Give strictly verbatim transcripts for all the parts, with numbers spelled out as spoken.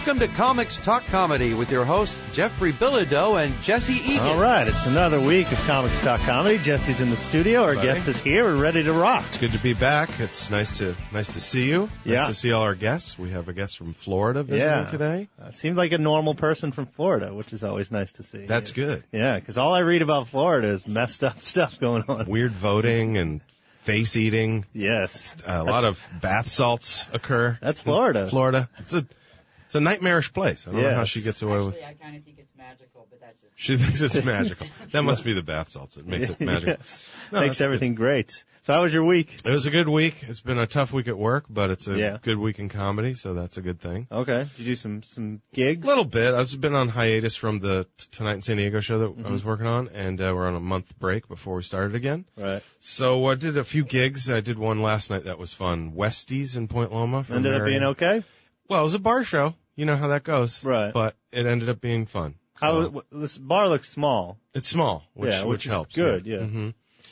Welcome to Comics Talk Comedy with your hosts Jeffrey Bilodeau and Jesse Egan. All right, it's another week of Comics Talk Comedy. Jesse's in the studio. Our Buddy. guest is here. We're ready to rock. It's good to be back. It's nice to nice to see you. Yeah. Nice to see all our guests. We have a guest from Florida visiting Yeah. today. Uh, seemed like a normal person from Florida, which is always nice to see. That's good. Yeah, because all I read about Florida is messed up stuff going on. Weird voting and face eating. Yes. A lot of bath salts occur. That's Florida. Florida. It's a it's a nightmarish place. I don't know how Yes. she gets away with. Actually, I kind of think it's magical, but that's just... She thinks it's magical. That must be the bath salts. It makes it magical. Yes. No, Makes that's everything great. So how was your week? It was a good week. It's been a tough week at work, but it's a Yeah. good week in comedy, so that's a good thing. Okay. Did you do some, some gigs? A little bit. I've been on hiatus from the T- Tonight in San Diego show that Mm-hmm. I was working on, and uh, we're on a month break before we started again. Right. So I did a few gigs. I did one last night that was fun. Westies in Point Loma. from Ended up Marion. being okay? Well, it was a bar show. You know how that goes. Right. But it ended up being fun. How, So, w- this bar looks small. it's small, which, Yeah, which is helps. good, yeah. hmm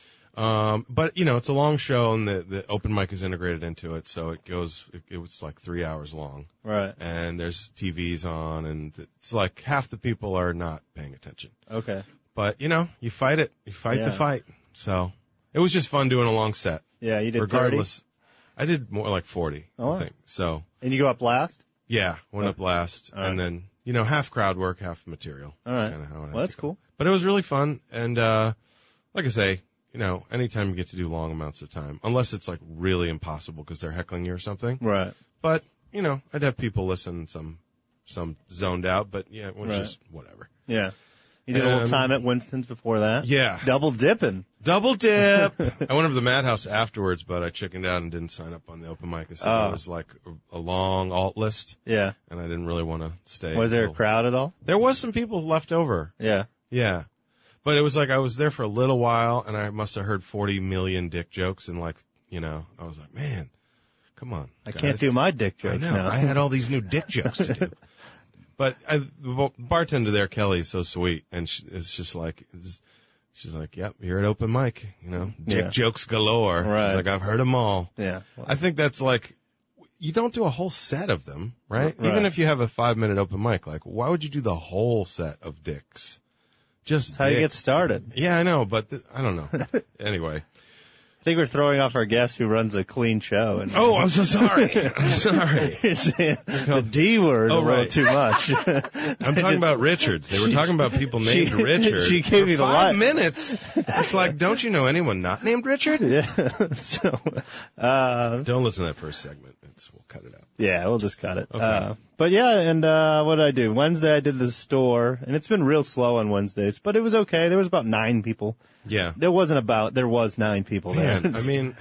Um, but you know, it's a long show, and the, the open mic is integrated into it, so it goes. It, it was like three hours long, Right. and there's T Vs on, and it's like half the people are not paying attention. Okay. But, you know, you fight it. You fight Yeah. the fight. So it was just fun doing a long set. Yeah, you did Regardless. I did more like forty, Oh, wow. I think. So, thirty? And you go up last? yeah, went Oh. up last. All And right. then, you know, half crowd work, half material. All That's right. kinda how it had Well, that's to go. cool. But it was really fun. And, uh, like I say, you know, anytime you get to do long amounts of time, unless it's like really impossible because they're heckling you or something. Right. But, you know, I'd have people listen, some, some zoned out, but yeah, it was Right. just whatever. Yeah. You did a little Um, time at Winston's before that? Yeah. Double dipping. Double dip. I went over to the Madhouse afterwards, but I chickened out and didn't sign up on the open mic. I said Oh. it was like a, a long alt list, Yeah. and I didn't really want to stay. Was there a until- crowd at all? There was some people left over. Yeah. Yeah. But it was like I was there for a little while, and I must have heard forty million dick jokes, and like, you know, I was like, man, come on. I guys. can't do my dick I jokes know. now. I had all these new dick jokes to do. But I, the bartender there, Kelly, is so sweet, and she, it's just like, it's, she's like, yep, you're at open mic, you know, dick Yeah. jokes galore. Right. She's like, I've heard them all. Yeah. Well, I think that's like, you don't do a whole set of them, right? Right. Even if you have a five minute open mic, like, why would you do the whole set of dicks? Just that's how you get dicks. started. Yeah, I know, but th- I don't know. Anyway. I think we're throwing off our guest who runs a clean show. And Oh, I'm so sorry. I'm sorry. the D word Oh, a little right. too much. I'm talking about Richards. They were talking about people named she- Richard. she gave For me the five line. minutes. It's like, don't you know anyone not named Richard? Yeah. so, uh, Don't listen to that first segment. It's, we'll cut it out. yeah, we'll just cut it. Okay. Uh, but yeah, and, uh, what did I do? Wednesday I did the store, and it's been real slow on Wednesdays, but it was okay. There was about nine people. Yeah. There wasn't about, there was nine people there. Man, I mean,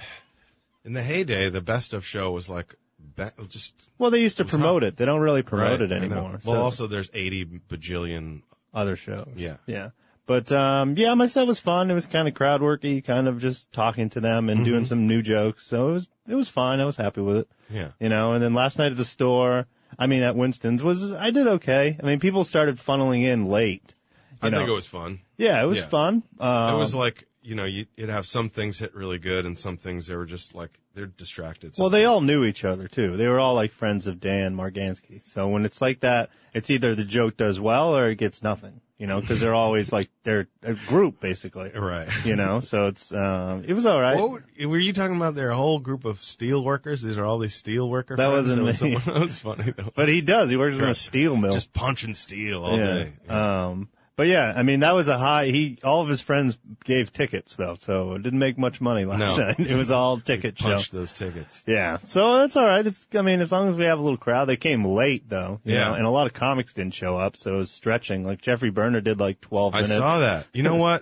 in the heyday, the best of show was like, be- just well, they used to was promote hot. it. They don't really promote right, it I know. anymore. Well, so also there's eighty bajillion. other shows. Yeah. Yeah. But, um, yeah, my set was fun. It was kind of crowd worky, kind of just talking to them and Mm-hmm. doing some new jokes. So it was, it was fine. I was happy with it. Yeah. You know, and then last night at the store, I mean, at Winston's was, I did okay. I mean, people started funneling in late. You I know. think it was fun. Yeah, it was yeah. fun. Um, It was like, you know, you, you'd have some things hit really good and some things they were just like, they're distracted. well, they all knew each other too. They were all like friends of Dan Margansky. So when it's like that, it's either the joke does well or it gets nothing, you know, because they're always like, they're a group basically. Right. You know, so it's, um, it was all right. What were, were you talking about their whole group of steel workers? These are all these steel worker That friends? wasn't was me. someone- that was funny though. But he does. He works in a Right. steel mill. Just punching steel all yeah. day. Yeah. Um, but yeah, I mean, that was a high, he, all of his friends gave tickets though, so it didn't make much money last No. night. It was all ticket show. Punched those tickets. Yeah. So that's all right. It's, I mean, as long as we have a little crowd, they came late though, you Yeah. know, and a lot of comics didn't show up, so it was stretching. Like Jeffrey Berner did like twelve I minutes. saw that. You know what?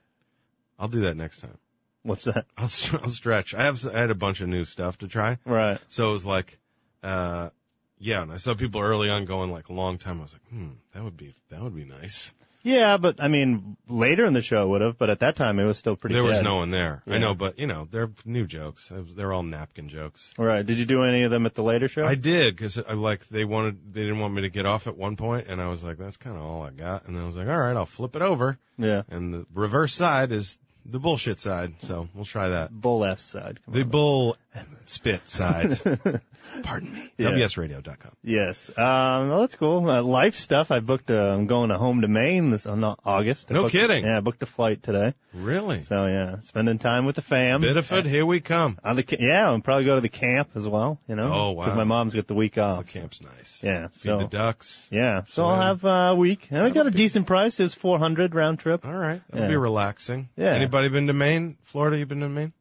I'll do that next time. What's that? I'll, I'll stretch. I have I had a bunch of new stuff to try, Right. so it was like, uh, yeah. And I saw people early on going like a long time. I was like, hmm, that would be that would be nice. Yeah, but I mean, later in the show would have, but at that time it was still pretty There was dead. no one there. Yeah. I know, but you know, they're new jokes. They're all napkin jokes. Right. Did you do any of them at the later show? I did because I like they wanted they didn't want me to get off at one point, and I was like, that's kind of all I got. And then I was like, all right, I'll flip it over, Yeah. and the reverse side is the bullshit side. So we'll try that. Bull S side. Come The on. bull, spit side. Pardon me. Yeah. W S radio dot com. Yes. Um, well, that's cool. Uh, life stuff. I booked. A, I'm going to home to Maine this on August. I No booked- kidding. Yeah, I booked a flight today. Really? So yeah, spending time with the fam. Biddeford, here we come. On the ca- yeah, I'll probably go to the camp as well. You know. Oh, wow. Because my mom's got the week The off. camp's nice. Yeah. Feed So the ducks. yeah. So Swim. I'll have uh, a week, and I got a decent price. It was four hundred round trip. All right. That'll Yeah. be relaxing. Yeah. Anybody been to Maine? Florida, you been to Maine?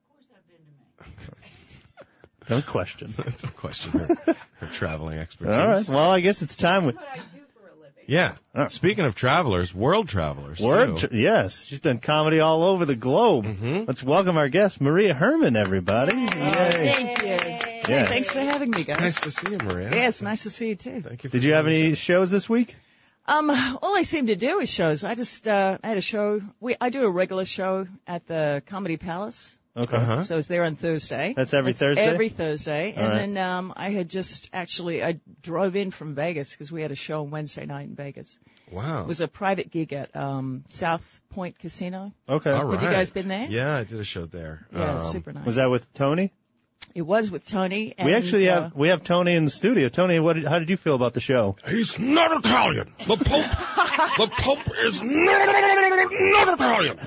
No question. Don't question her, her traveling expertise. All right. Well, I guess it's time with What I do for a living. Yeah. All right. Speaking of travelers, world travelers. Word. too. tr- Yes, she's done comedy all over the globe. Mhm. Let's welcome our guest, Maria Herman, everybody. Yay. Thank you. Yeah. Thanks for having me, guys. Nice to see you, Maria. Yeah, it's nice to see you too. Thank you. For Did you have doing any the shows this week? Um, all I seem to do is shows. I just uh, I had a show. We I do a regular show at the Comedy Palace. Okay. Uh-huh. So I was there on Thursday. That's every Thursday? Every Thursday. All and right. then um, I had just actually I drove in from Vegas because we had a show on Wednesday night in Vegas. Wow. It was a private gig at um, South Point Casino. Okay. All right. Have you guys been there? Yeah, I did a show there. Yeah, Um, super nice. Was that with Tony? It was with Tony. And, we actually uh, have we have Tony in the studio. Tony, what did, how did you feel about the show? He's not Italian. The Pope, the Pope is not, not Italian.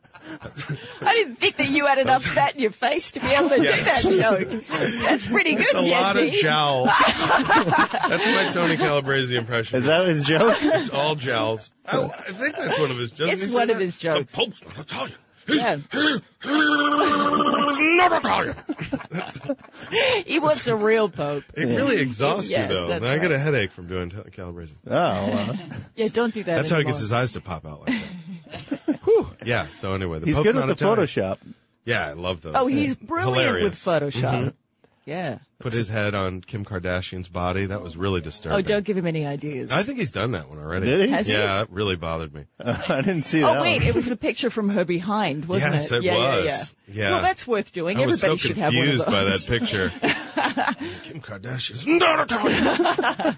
I didn't think that you had enough fat in your face to be able to Yes. do that joke. That's pretty good, It's a lot of Jesse. jowls. That's my Tony Calabrese impression. Is that his joke? It's all jowls. I, I think that's one of his jokes. It's one of his jokes. The Pope's not Italian. He's, Yeah. he, he's not Italian. He wants a real pope. It really exhausts Yes, you, though. that's Then I get right. a headache from doing t- Calabrese. Oh, well. Yeah, don't do that That's how he anymore. gets his eyes to pop out like that. Whew. Yeah, so anyway, the He's Pope's good not with the Italian. Photoshop. Yeah, I love those. Oh, he's brilliant Hilarious. with Photoshop. Mhm. Yeah. Put his head on Kim Kardashian's body. That was really disturbing. Oh, don't give him any ideas. I think he's done that one already. Did he? Has he? Yeah, it really bothered me. Uh, I didn't see that. Oh, wait, it was the picture from her behind, wasn't Yes, it? it yeah, was. Yeah, yeah. Yeah. Well, that's worth doing. I was Everybody so should have one of confused those. by that picture. Kim Kardashian's not Italian.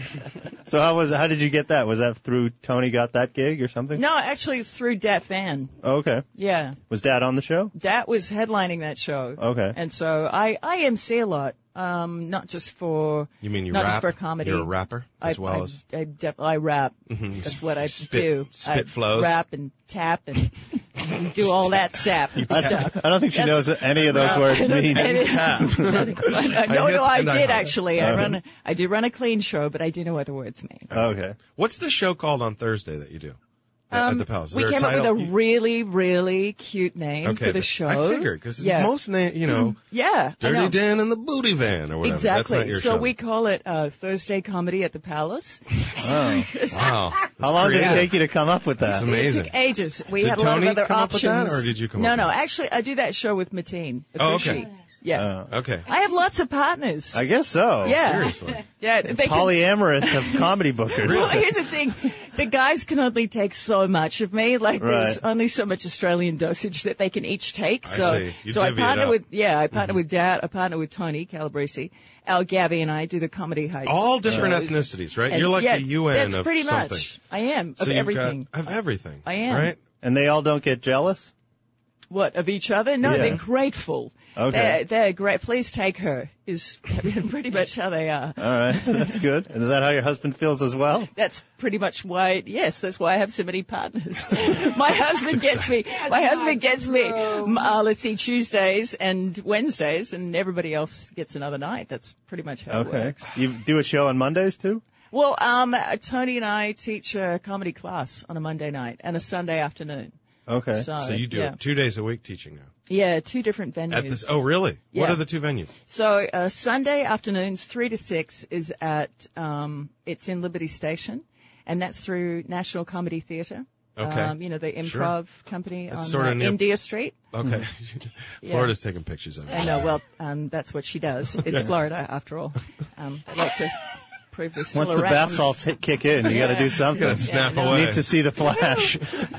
So how was how did you get that? Was that through Tony got that gig or something? No, actually through Dat Fan. Oh, okay. Yeah. Was Dad on the show? Dat was headlining that show. Okay. And so I, I M C a lot, um, not just for, You mean you not rap? just for comedy. You're a rapper as I, well I, as. I, def- I rap. Mhm. That's what I Spit- do. spit I flows. Rap and tap and, and do all that sap stuff. I don't think she That's- knows what any of those words mean. And it- Tap. no, no, hit no, I and I did hop. actually. I Uh-huh. run, a, I do run a clean show, but I do know what the words mean. Okay. What's the show called on Thursday that you do at, at Um, the Palace? Is we there came a up title? with a really, really cute name okay, for the th- show. I figured because yeah. most name, you know, yeah, I Dirty know. Dan and the Booty Van or whatever. Exactly. That's not your so show. we call it uh, Thursday Comedy at the Palace. Oh. Wow. How long did it creative. take you to come up with that? That's amazing. It took ages. We Did had a lot Tony of other come up with options. that, or did you come no, up no. with it? Actually, I do that show with Mateen. Oh, Afushi. okay. Yeah. Oh. Okay. I have lots of partners. I guess so. yeah. Seriously. Yeah. They can, Polyamorous of comedy bookers. well, here's the thing. The guys can only take so much of me. Like, there's Right. only so much Australian dosage that they can each take. I So, see. You so I divvy it partner up. with, yeah, I partner with Dad. I partner with Tony Calabrese. Al Gabby and I do the comedy heights. All different shows. ethnicities, right? And You're like yeah, the U N that's of pretty something. much. I am. So of you've everything. Got, of everything. I am. Right? And they all don't get jealous? What, of each other? No, Yeah. they're grateful. Okay. They're, they're great. Please take her is pretty much how they are. All right. That's good. And is that how your husband feels as well? That's pretty much why, yes, that's why I have so many partners. My husband gets me, my husband gets me, uh, let's see, Tuesdays and Wednesdays, and everybody else gets another night. That's pretty much how it Okay. works. You do a show on Mondays too? Well, um, Tony and I teach a comedy class on a Monday night and a Sunday afternoon. Okay. So, So you do yeah. it two days a week teaching now. Yeah, two different venues. At this, oh, really? What Yeah. are the two venues? So uh, Sunday afternoons, three to six, is at um, it's in Liberty Station, and that's through National Comedy Theatre. Okay. Um, you know, the Sure. improv company That's on sorta uh, near- India Street. Okay. Yeah. Florida's taking pictures of it. I know. Well, um, that's what she does. It's Florida, after all. Um, I like to prove they're still Once the around. bath salts hit, kick in, you got to Yeah. do something. Gotta snap no. away. Need to see the flash.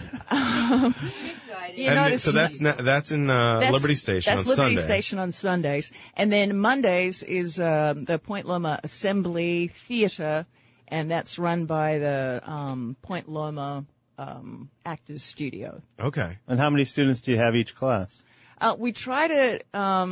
You and notice so that's na- that's in uh, That's- Liberty Station That's on Liberty Sunday. Station on Sundays. And then Mondays is um, the Point Loma Assembly Theatre, and that's run by the um, Point Loma um, Actors Studio. Okay. And how many students do you have each class? Uh, we try to um,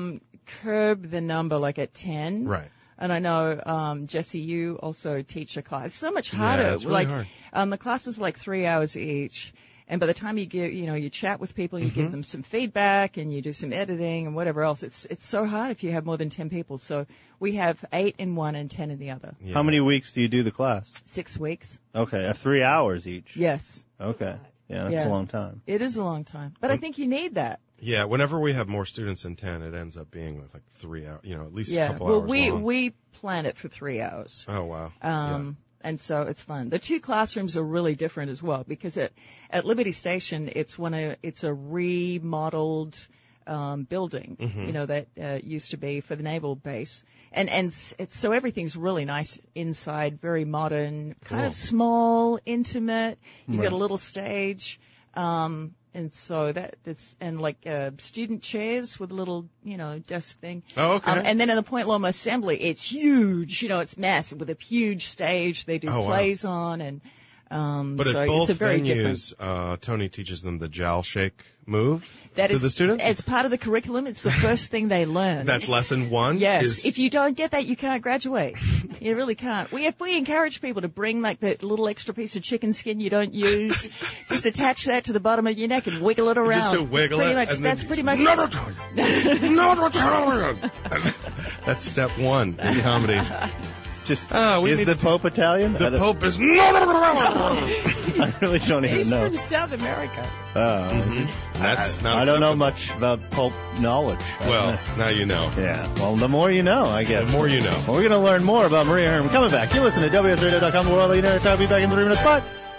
curb the number like at ten. Right. And I know, um, Jesse, you also teach a class. It's so much Yeah, harder. it's really like, hard. Um, the class is like three hours each. And by the time you give, you know, you chat with people, you Mm-hmm. give them some feedback and you do some editing and whatever else. It's, it's so hard if you have more than ten people. So we have eight in one and ten in the other. Yeah. How many weeks do you do the class? Six weeks. Okay, uh, three hours each. Yes. Okay. Yeah, that's Yeah. a long time. It is a long time. But I think you need that. Yeah, whenever we have more students than ten, it ends up being like three hours, you know, at least a Yeah. couple Well, hours we, long. we plan it for three hours. Oh, wow. Um, and so it's fun. The two classrooms are really different as well because at, at Liberty Station, it's one of, it's a remodeled, um, building, Mm-hmm. you know, that, uh, used to be for the naval base. And, and s- it's, so everything's really nice inside, very modern, kind Cool. of small, intimate. You've got Right. a little stage. Um, and so that, that's, and like, uh, student chairs with a little, you know, desk thing. Oh, okay. Um, and then in the Point Loma Assembly, it's huge, you know, it's massive with a huge stage. They do Oh, wow. plays on and, um, But so at both it's a very different. venues, uh, Tony teaches them the jowl shake move That to is, the students? it's part of the curriculum. It's the first thing they learn. That's lesson one? Yes. Is, If you don't get that, you can't graduate. You really can't. We have, we encourage people to bring like that little extra piece of chicken skin you don't use. Just attach that to the bottom of your neck and wiggle it around. just to wiggle pretty it. Much, and that's then pretty you- much. Not Italian! Not Italian! That's step one in comedy. Just Ah, we is need the to- Pope Italian? I The don't- Pope is not I really don't even He's know. from South America. Oh, That's not I don't know acceptable. much about Pope knowledge. Well, now you know. yeah. Well, the more you know, I guess. The more you know. Well, we're going to learn more about Maria Herman coming back. You listen to W S radio dot com, the world leader. I'll be back in three minutes. Bye.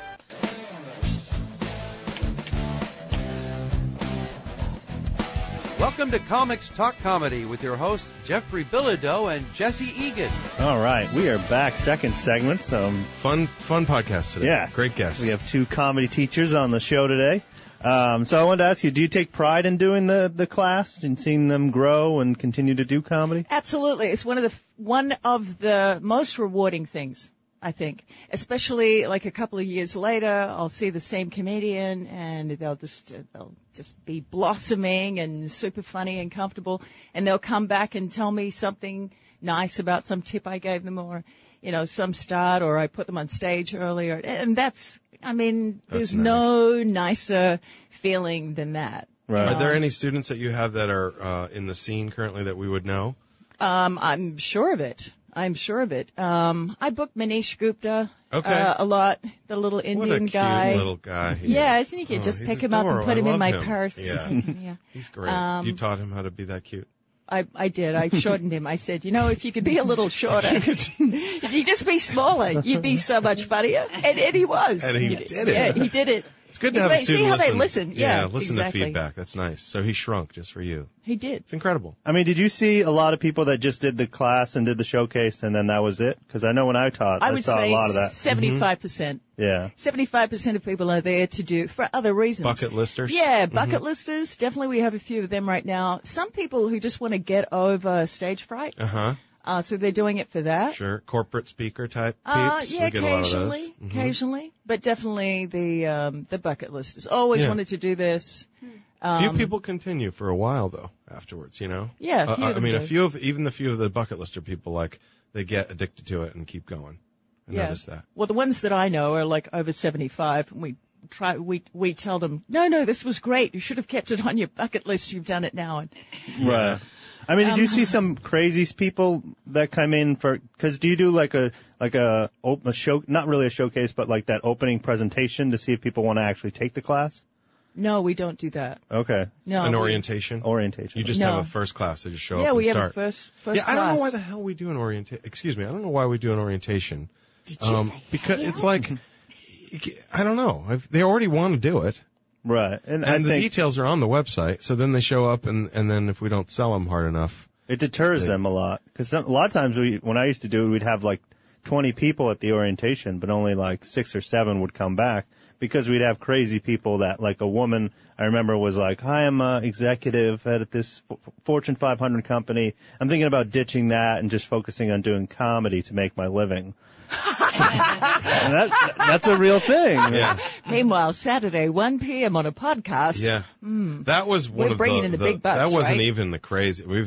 Welcome to Comics Talk Comedy with your hosts Jeffrey Bilodeau and Jesse Egan. All right. We are back. Second segment. So, Fun, fun podcast today. yes. Great guests. We have two comedy teachers on the show today. Um, so I wanted to ask you, do you take pride in doing the, the class and seeing them grow and continue to do comedy? Absolutely. It's one of the one of the most rewarding things, I think. Especially like a couple of years later, I'll see the same comedian and they'll just they'll just be blossoming and super funny and comfortable, and they'll come back and tell me something nice about some tip I gave them, or you know, some start, or I put them on stage earlier. And that's, I mean, That's there's nice. no nicer feeling than that. Right. Are there any students that you have that are uh, in the scene currently that we would know? Um, I'm sure of it. I'm sure of it. Um, I booked Manish Gupta Okay. uh, a lot, the little Indian what a cute guy. little guy he Yeah, is. I think you could Oh, just he's pick him up and adorable. put I him in love my him. purse. Yeah. yeah. He's great. Um, you taught him how to be that cute. I, I did. I shortened him. I said, you know, if you could be a little shorter, if you just be smaller, you'd be so much funnier. And, and he was. And he You- did it. Yeah, he did it. It's good to He's have a like- student see how listen. they listen. Yeah, listen exactly. to feedback. That's nice. So he shrunk just for you. He did. It's incredible. I mean, did you see a lot of people that just did the class and did the showcase and then that was it? Because I know when I taught, I, I would saw say a lot of that. seventy-five percent. Yeah. seventy-five percent of people are there to do, for other reasons. Bucket listers. Yeah, bucket listers. Definitely we have a few of them right now. Some people who just want to get over stage fright. Uh huh. Uh, so they're doing it for that. Sure. Corporate speaker type Uh, peeps. yeah, we get a lot of those. occasionally, Mhm. occasionally, but definitely the, um, the bucket listers. Always Yeah. wanted to do this. Um, Few people continue for a while though afterwards, you know. Yeah, a Uh, few I of them mean, a do. few of even the few of the bucket lister people, like they get addicted to it and keep going. I yeah. noticed that. Well, the ones that I know are like over seventy-five, and we try, we, we tell them, no, no, this was great. You should have kept it on your bucket list. You've done it now. And Right. I mean, did you Um, see some crazy people that come in for? Because do you do like a like a, op- a show? Not really a showcase, but like that opening presentation to see if people want to actually take the class. no, we don't do that. Okay. No. An we- orientation. Orientation. You just No. have a first class. They just show Yeah, up we and have start. a first, first yeah, I class. don't know why the hell we do an orientation. Excuse me, I don't know why we do an orientation. Did you Um, say because that? it's like, I don't know. I've, they already want to do it, Right. And, I and the think details are on the website. So then they show up, and and then if we don't sell them hard enough, it deters They- them a lot. Because a lot of times we, when I used to do it, we'd have like twenty people at the orientation, but only like six or seven would come back because we'd have crazy people that, like a woman I remember was like, "Hi, I'm a executive at this F- Fortune five hundred company. I'm thinking about ditching that and just focusing on doing comedy to make my living." And that, that's a real thing. yeah, Meanwhile, Saturday, one p.m. on a podcast. yeah, that was one We're of bringing the, in the big bucks, That wasn't right? even the crazy. We've had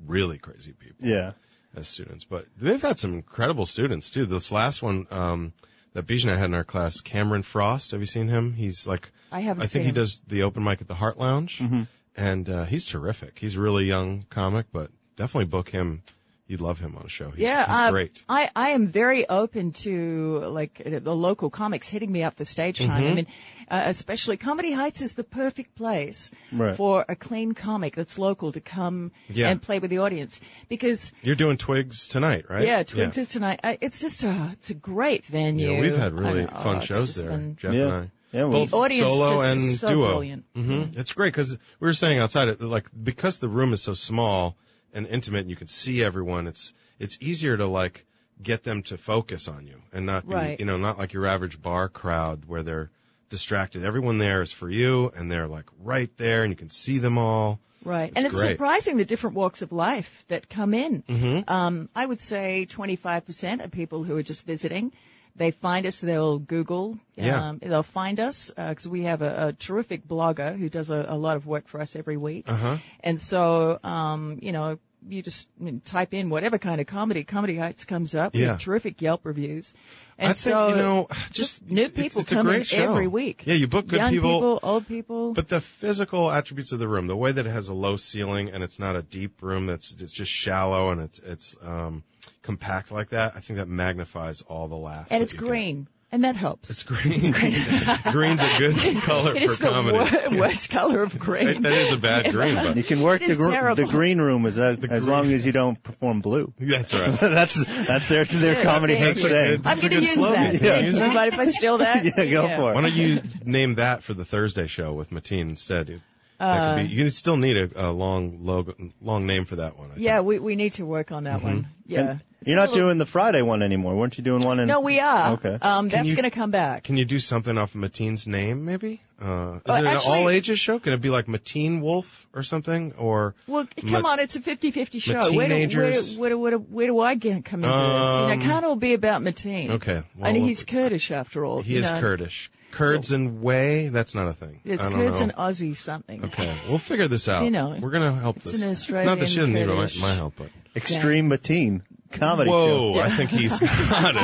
really crazy people. Yeah. As students, but they've had some incredible students too. This last one, um, that Bijou and I had in our class, Cameron Frost. Have you seen him? He's like, I haven't I think seen he him. does the open mic at the Heart Lounge, Mm-hmm. and uh, he's terrific. He's a really young comic, but definitely book him. You'd love him on a show. He's, yeah, he's uh, great. I, I am very open to like uh, the local comics hitting me up for stage time. Mm-hmm. I mean, uh, especially Comedy Heights is the perfect place Right. for a clean comic that's local to come Yeah. and play with the audience. Because You're doing Twigs tonight, right? yeah, Twigs is tonight. I, it's just a it's a great venue. Yeah, we've had I really don't know, fun it's shows just there, been- Jeff Yeah. and I. Yeah, well, Both The audience solo just and is so duo. brilliant. hmm It's great because we were saying outside it, like because the room is so small and intimate, and you can see everyone. It's it's easier to like get them to focus on you and not be, Right. you know, not like your average bar crowd where they're distracted. Everyone there is for you, and they're like right there, and you can see them all. Right. It's and it's great. surprising the different walks of life that come in. Mm-hmm. Um, I would say twenty-five percent are people who are just visiting. They find us, they'll Google, Yeah. um, they'll find us, because we have a, a terrific blogger who does a, a lot of work for us every week. Uh-huh. And so, um, you know, you just I mean, type in whatever kind of comedy, Comedy Heights comes up. We Yeah. have terrific Yelp reviews. And I think, so, you know, just, just new it's- people it's a come great in show. every week. Yeah, you book good Young people. people, old people. But the physical attributes of the room, the way that it has a low ceiling and it's not a deep room that's it's just shallow and it's it's um compact like that, I think that magnifies all the laughs. and that it's you get. green. And that helps. It's green. Green's a good color It for is the comedy. wor- worst color of green. That- that is a bad green, but you can work It the, is gr- terrible. the green room as, as green- long as you don't perform blue. that's right. that's that's their their Yeah, comedy thank Heights you. saying. I'm That's a going to good use slogan. that. Yeah. Thank you. Mind if I steal that? Yeah, go for it. Why don't you name that for the Thursday show with Mateen instead? That could be, you still need a, a long logo, long name for that one. I Yeah, think. we we need to work on that Mm-hmm. one. Yeah. And It's you're a not little- doing the Friday one anymore. Weren't you doing one in? No, we are. Okay. Um, that's you- going to come back. Can you do something off of Mateen's name, maybe? Uh, is Uh, it actually- an all ages show? Can it be like Mateen Wolf or something? Or Well, Ma- come on, it's a fifty-fifty show. Ma Where do, where, teenagers? do, where, do, where, do, where do I get come into this? You know, Um, it can't all be about Mateen. Okay, well, and he's Kurdish after all. he you is know. Kurdish. Kurds and Way? That's not a thing. It's I don't Kurds know. and Aussie something. Okay, we'll figure this out. You know, We're gonna help it's this. an Australian Not that she doesn't need my, Kurdish- my help, but Extreme Mateen comedy whoa, show. I think he's got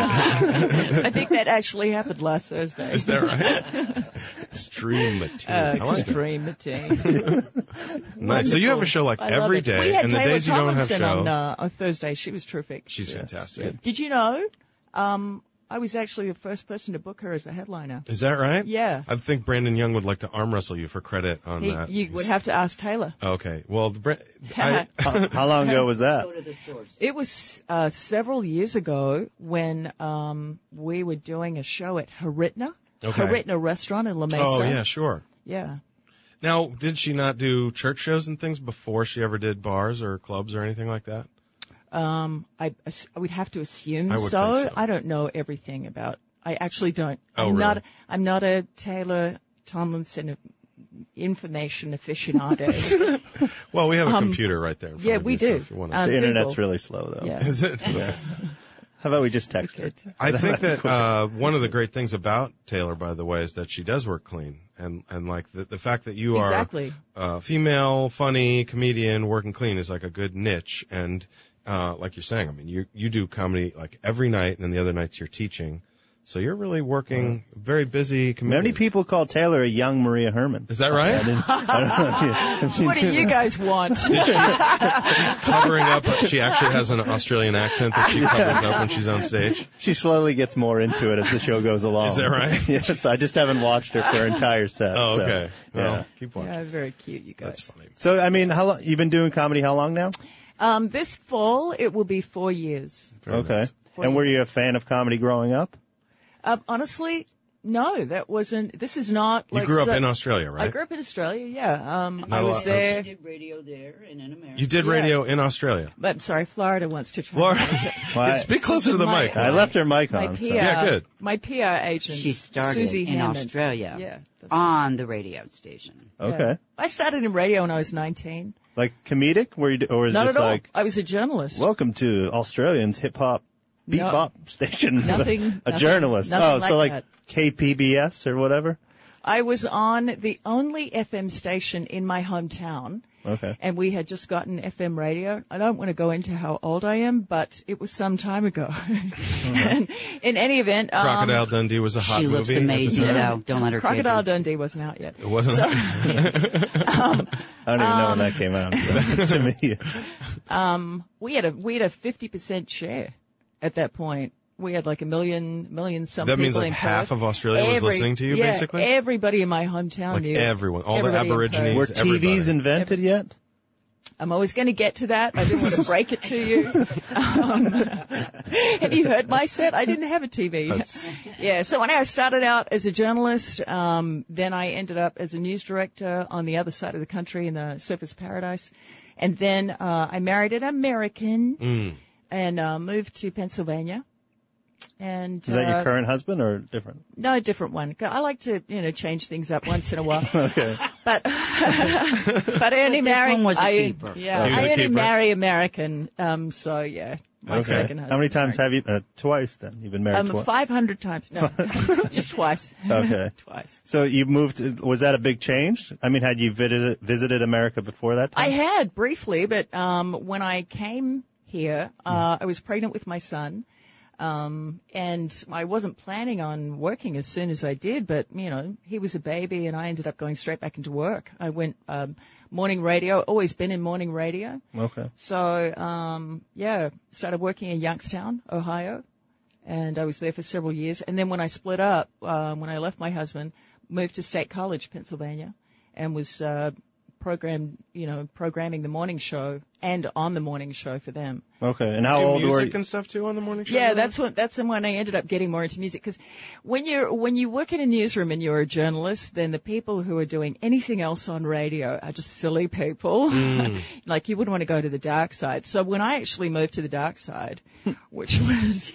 it. I think that actually happened last Thursday. Is that right? Extreme Mateen. Uh, I like it. extreme Mateen. Nice. So you have a show like I love every it. day, We had and the Taylor days you don't have Tomlinson show, on, uh, on Thursday. She was terrific. she's fantastic. Did you know? Um, I was actually the first person to book her as a headliner. Is that right? Yeah. I think Brandon Young would like to arm wrestle you for credit on He, that. you would have to ask Taylor. Okay. Well, the, Bra- I, How, how long ago was that? Go to the source. It was uh, several years ago when um, we were doing a show at Haritna, Okay. Haritna Restaurant in La Mesa. oh yeah, sure. Yeah. Now, did she not do church shows and things before she ever did bars or clubs or anything like that? Um, I, I would have to assume I would so. think so. I don't know everything about. I actually don't. Oh, I'm really? not. I'm not a Taylor Tomlinson information aficionado. Well, we have a Um, computer right there. In front yeah, of we you, so do. if you wanna- Um, The internet's Google. really slow though. Yeah. Is it? Yeah. How about we just text her? I think that uh one of the great things about Taylor, by the way, is that she does work clean, and and like the the fact that you Exactly. are uh, female, funny comedian, working clean is like a good niche. And uh like you're saying, I mean, you you do comedy like every night, and then the other nights you're teaching, so you're really working very busy. Comedian. Many people call Taylor a young Maria Herman. Is that right? I, didn't, I don't know if you, if you What do knew you that. guys want? She's covering up. She actually has an Australian accent that she covers up when she's on stage. She slowly gets more into it as the show goes along. Is that right? Yes, I just haven't watched her for her entire set. Oh, so, okay. Well, yeah. keep watching. Yeah, very cute, you guys. That's funny. So, I mean, how long, you've been doing comedy how long now? Um, this fall it will be four years. Very Okay. nice. And were you a fan of comedy growing up? Uh, honestly, no, that wasn't. This is not You like. grew up so- in Australia, I right? grew up in Australia. Yeah. Um, Not I a was lot. I there. did radio there and in America. You did Yeah. radio in Australia. But I'm sorry, Florida wants to try. Florida. Why- Speak closer to the My- mic. I left her mic My on. P R, so. Yeah, good. My P R agent. She started Susie in Hammond. Australia Yeah. That's on the radio station. Okay. Yeah. I started in radio when I was nineteen. Like comedic? Were you, or is Not it at all. like, I was a journalist. welcome to Australian's hip hop beat No. bop station? Nothing- a nothing- journalist. nothing oh, like so like that. K P B S or whatever? I was on the only F M station in my hometown Okay. And we had just gotten F M radio. I don't want to go into how old I am, but it was some time ago. And in any event, um, Crocodile Dundee was a hot She movie. looks at the amazing, time. though. Don't let her kid Crocodile you. Dundee wasn't out yet. It wasn't. So, I don't even know when that came out. So, to me, um, we had a we had a fifty percent share at that point. We had like a million, million something. That means people like in half Perth. of Australia was Every- listening to you, yeah, basically? Everybody in my hometown Like knew. everyone, all Everybody the in Perth. Aborigines, were T Vs everybody. invented yet? I'm always going to get to that. I didn't want to break it to you. Um, have you heard my set? I didn't have a T V. That's- Yeah, so when I started out as a journalist, um, then I ended up as a news director on the other side of the country in the Surfers Paradise. And then uh, I married an American Mm. and uh, moved to Pennsylvania. And Is that uh, your current husband or different? No, a different one. I like to, you know, change things up once in a while. Okay. But but I only This marry. one was a I, keeper. Yeah, He was I a only keeper. marry American. Um, so yeah, my Okay. second husband. How many times have you? Uh, twice then. You've been married Um, twice. five hundred times. No, just twice. Okay. Twice. So you moved. To, was that a big change? I mean, had you visited visited America before that time? I had briefly, but um, when I came here, uh, I was pregnant with my son. Um, and I wasn't planning on working as soon as I did, but, you know, he was a baby and I ended up going straight back into work. I went, um, morning radio, always been in morning radio. Okay. So, um, yeah, started working in Youngstown, Ohio, and I was there for several years. And then when I split up, um, when I left my husband, moved to State College, Pennsylvania, and was, uh, programmed, you know, programming the morning show and on the morning show for them. Okay. And how Do old were music you? and stuff too on the morning show? Yeah, that's when that's when I ended up getting more into music. Because when you're when you work in a newsroom and you're a journalist, then the people who are doing anything else on radio are just silly people. Mm. Like you wouldn't want to go to the dark side. So when I actually moved to the dark side, which was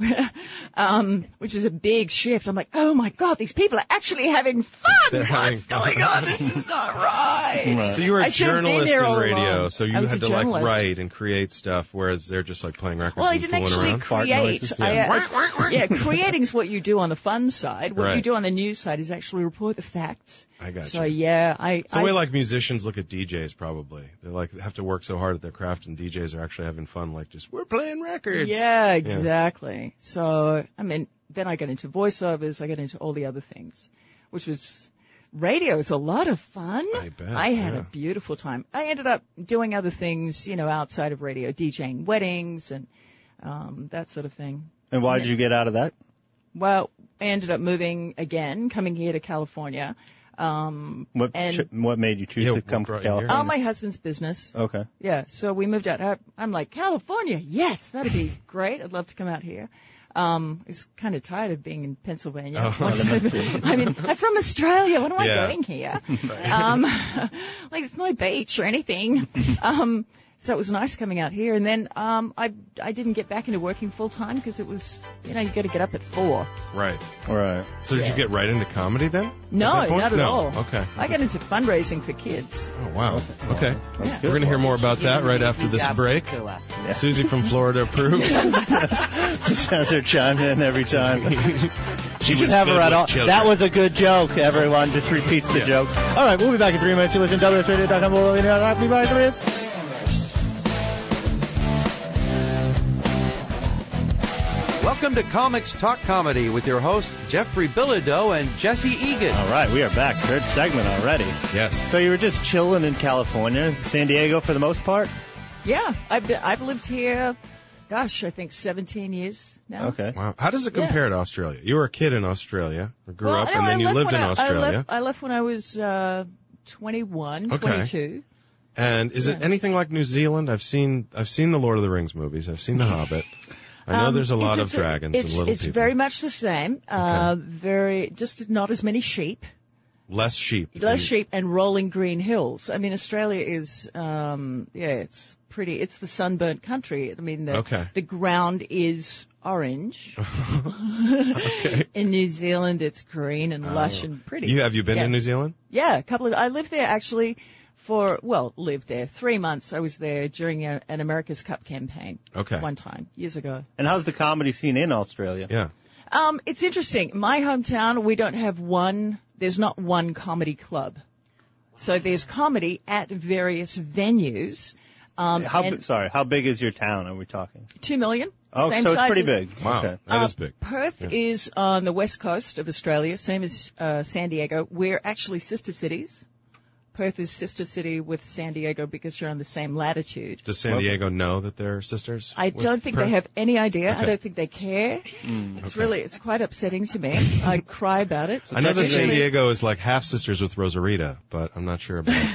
um, which was a big shift, I'm like, oh my god, these people are actually having fun. They're having What's going on? This is not right. So you were a I should have been journalist there in all radio, along. so I you was had a to like journalist. write and create stuff, whereas they're just like playing records Well, I and didn't fooling actually around. Fart create. noises, I, yeah. uh, yeah, creating's what you do on the fun side. What you Right. do on the news side is actually report the facts. I got So you. yeah, I. It's the I way like musicians look at D Js probably. They like have to work so hard at their craft, and D Js are actually having fun. Like just we're playing records. yeah, exactly. So I mean, then I got into voiceovers. I got into all the other things, which was. Radio is a lot of fun. I bet, I had yeah. a beautiful time. I ended up doing other things, you know, outside of radio, DJing weddings and um, that sort of thing. And why did you get out of that? Well, I ended up moving again, coming here to California. Um, What and ch- what made you choose Yeah, to what come brought to you here? California? oh, my husband's business. Okay. Yeah, so we moved out. I- I'm like, California, yes, that'd be great. I'd love to come out here. Um, I was kind of tired of being in Pennsylvania. Oh. Once I've- I mean, I'm from Australia. What am I Yeah. doing here? Um, like, it's no beach or anything. Um, so it was nice coming out here. And then um, I I didn't get back into working full time because it was, you know, you got to get up at four. Right. All right. So did you get right into comedy then? No, At that point? not at no. all. Okay. I got into fundraising for kids. Oh wow. Okay. That's Yeah. good. We're going to hear more about that right after this break. Susie from Florida approves. Just has her chime in every time. She should was have her good at with all. children. That was a good joke, everyone. Just repeats the Yeah. joke. All right, we'll be back in three minutes. You listen to W S radio dot com. We'll be back in three minutes. Welcome to Comics Talk Comedy with your hosts Jeffrey Bilodeau and Jesse Egan. All right, we are back. Third segment already. Yes. So you were just chilling in California, San Diego for the most part? Yeah, I've been, I've lived here, gosh, I think seventeen years now. Okay. Wow. How does it Yeah. compare to Australia? You were a kid in Australia, or grew Well, up, no, and then I you left lived when in I, Australia. I left, I left when I was uh, twenty-one, Okay. twenty-two. And is it Yeah. anything like New Zealand? I've seen I've seen the Lord of the Rings movies. I've seen The Hobbit. I know Um, there's a lot it's- of dragons it's, and little It's people. very much the same. Uh, very, just not as many sheep, Less sheep. less You- sheep, and rolling green hills. I mean, Australia is, um, yeah, it's pretty. It's the sunburnt country. I mean, the Okay. the ground is orange. Okay. In New Zealand, it's green and lush and pretty. You have you been Yeah. to New Zealand? Yeah, a couple of. I lived there actually for well, lived there three months. I was there during a, an America's Cup campaign. Okay. One time years ago. And how's the comedy scene in Australia? Yeah. Um, it's interesting. My hometown, we don't have one. There's not one comedy club. So there's comedy at various venues. Um, How and bi- sorry, how big is your town? Are we talking? two million. Oh, Same so it's size pretty as- big. Wow, Okay. that Uh, is big. Perth Yeah. is on the west coast of Australia, same as uh, San Diego. We're actually sister cities. Perth is sister city with San Diego because you're on the same latitude. Does San Diego know that they're sisters? I with don't think Perth? they have any idea. I Okay. don't think they care. Mm. It's Okay. really, it's quite upsetting to me. I cry about it. I know that San Actually- Diego is like half sisters with Rosarita, but I'm not sure about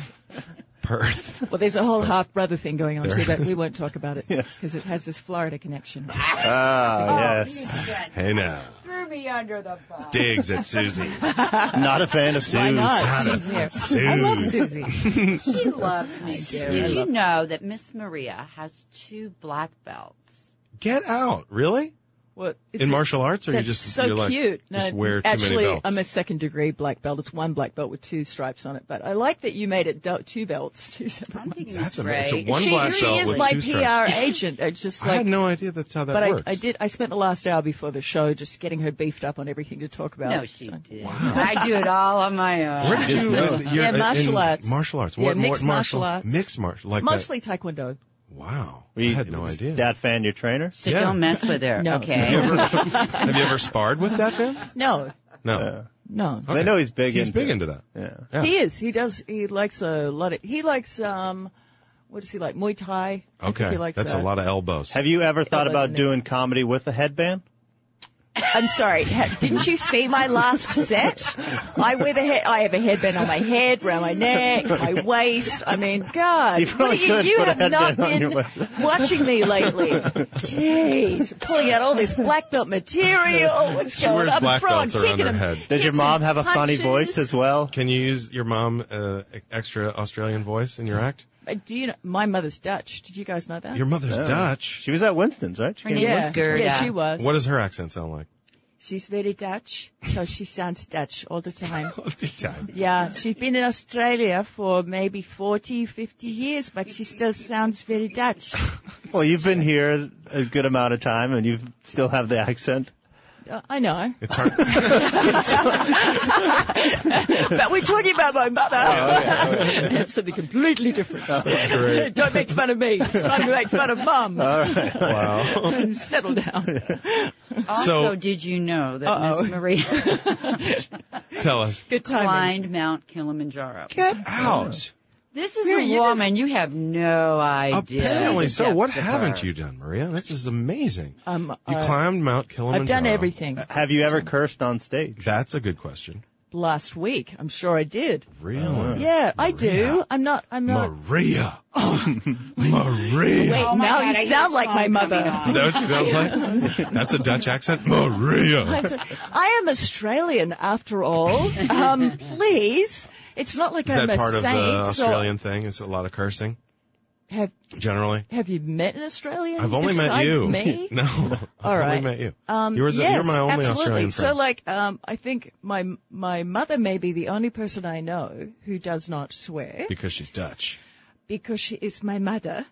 Perth. Well, there's a whole half brother thing going on There too, is. but we won't talk about it Yes. because it has this Florida connection. Ah, yes. Hey now, Threw me under the bus. digs at Susie. Not a fan of Sue's. Why not? Son She's of there. Suze. I love Susie. She loves me. do. Did I you love- know that Miss Maria has two black belts? Get out, really? Well, it's In a- martial arts, or you That's just so you're like, cute. No, just wear too actually, many belts? I'm a second degree black belt. It's one black belt with two stripes on it. But I like that you made it do- two belts, two separate I'm ones. thinking That's it's amazing. great. So one she black she belt is with my two P stripes. R agent. It's just I like, had no idea that's how that but I, works. I did. I spent the last hour before the show just getting her beefed up on everything to talk about. No, she so. did. I do it all on my own. Where did you? know. uh, you're Yeah, in- martial in arts. Martial arts. Yeah, What, mixed what martial arts. Mixed martial, like Mostly Taekwondo. that. Wow, Were you- I had no was idea. Dat fan your trainer? So Yeah. don't mess with her, No. okay? Have you ever sparred with that fan? No, No. Yeah. no. I know he's big He's into big it. into that. Yeah. Yeah. He is. He does. He likes a lot of. He likes um, what does he like? Muay Thai. I think Okay, he likes that's that. a lot of elbows. Have you ever thought Elbows about and doing knees. comedy with a headband? I'm sorry. Ha- didn't you see my last set? I wear the head. I have a headband on my head, around my neck, my waist. I mean, God, You probably what are you, could you put a have not headband on your been waist. watching me lately. Jeez, pulling out all this black belt material. What's She going wears on? I'm black throwing, belts around kicking her him. head. Does your Kicks mom and have a funny punches. voice as well? Can you use your mom uh, extra Australian voice in your act? Uh, Do you know my mother's Dutch? Did you guys know that? Your mother's Yeah. Dutch. She was at Winston's, right? She Her came to name yeah, was Gerda. yeah, she was. What does her accent sound like? She's very Dutch, so she sounds Dutch all the time. All the time. Yeah, she's been in Australia for maybe forty, fifty years, but she still sounds very Dutch. Well, you've been here a good amount of time, and you still have the accent. Uh, I know. It's hard. But we're talking about my mother. It's something completely different. great. Don't make fun of me. It's time to make fun of Mum. All right. Wow. Settle down. Also, So- did you know that Uh-oh. Miss Maria Tell us. Good timing. climbed Mount Kilimanjaro? Get out. This is Here, a you woman. You have no idea. Apparently the so. depth What of haven't her. you done, Maria? This is amazing. Um, You uh, climbed Mount Kilimanjaro. I've done everything. Have you ever cursed on stage? That's a good question. Last week, I'm sure I did. Really? Yeah, I do. I'm not. I'm not. Maria. Maria. Wait, Oh my now God, I you hear sound like my song mother. coming on. Is that what she sounds like? That's a Dutch accent? Maria. I am Australian after all. Um, please. It's not like Is I'm that a part of saint. the Australian thing? Is a lot of cursing, So have generally? have you met an Australian? I've only met besides you. Me? No. All I've right. only met you. Um, You're the- yes, you're my only absolutely. Australian So, friend. like, um, I think my my mother may be the only person I know who does not swear Because she's Dutch. because she is my mother.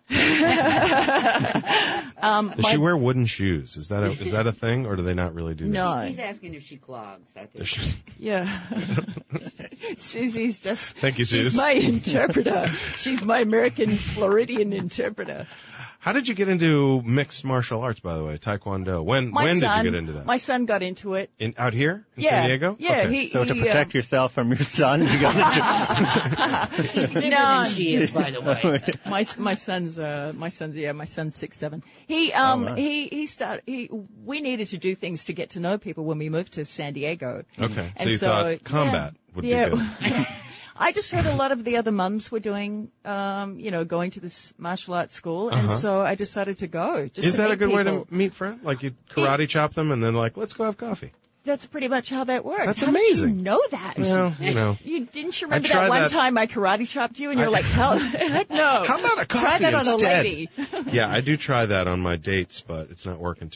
um, Does my, she wear wooden shoes? Is that a, is that a thing, or do they not really do that? No. He's asking if she clogs. I think. Does she- yeah. Susie's just. Thank you, She's Suze. my interpreter. She's my American Floridian interpreter. How did you get into mixed martial arts, by the way? Taekwondo. When My when son, did you get into that? My son got into it. In, out here in Yeah. San Diego? Yeah, Okay. he. So to he, protect uh, yourself from your son, you got to. He's bigger No. than she is, by the way. My my son's uh my son's yeah my son's six seven. He um wow. he he started he we needed to do things to get to know people when we moved to San Diego. Okay. So And you so, thought combat yeah, would yeah. be good. I just heard a lot of the other mums were doing um you know going to this martial arts school, and Uh-huh. so I decided to go. Just Is to that a meet good way people. to meet friends? Like you karate chop them and then like, let's go have coffee. That's pretty much how that works. That's How did amazing. you know that? Well, you know. You didn't you remember tried that one that- time I karate chopped you and you're I- like, hell, heck no. How about a coffee Try that on instead? a lady. Yeah, I do try that on my dates, but it's not working too well.